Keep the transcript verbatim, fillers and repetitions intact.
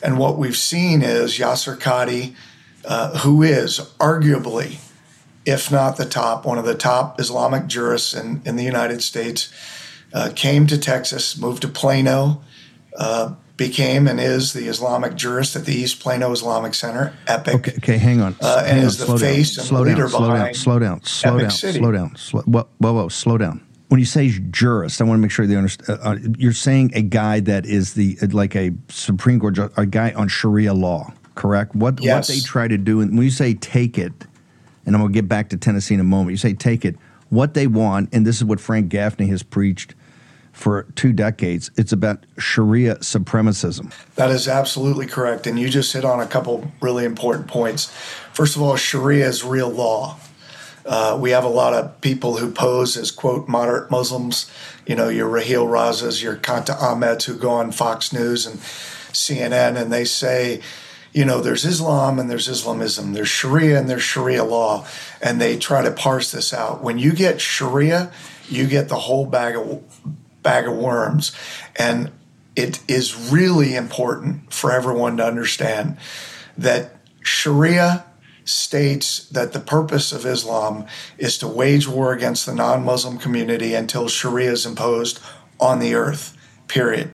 And what we've seen is Yasser Qadi, uh, who is arguably, if not the top, one of the top Islamic jurists in, in the United States, uh, came to Texas, moved to Plano, uh, became and is the Islamic jurist at the East Plano Islamic Center, EPIC. Okay, okay, hang on. Uh, hang and on. is the slow face down. and slow leader down, slow behind down, slow down, slow Epic down, City. slow down, slow down. Whoa, whoa, whoa, slow down. When you say jurist, I want to make sure they understand. Uh, you're saying a guy that is the like a Supreme Court judge, a guy on Sharia law, correct? What Yes. what they try to do, and when you say take it, and I'm going to get back to Tennessee in a moment. You say take it. What they want, and this is what Frank Gaffney has preached for two decades, it's about Sharia supremacism. That is absolutely correct. And you just hit on a couple really important points. First of all, Sharia is real law. Uh, we have a lot of people who pose as, quote, moderate Muslims, you know, your Raheel Razas, your Kanta Ahmeds who go on Fox News and C N N, and they say, you know, there's Islam and there's Islamism, there's Sharia and there's Sharia law, and they try to parse this out. When you get Sharia, you get the whole bag of bag of worms. And it is really important for everyone to understand that Sharia states that the purpose of Islam is to wage war against the non-Muslim community until Sharia is imposed on the earth, period.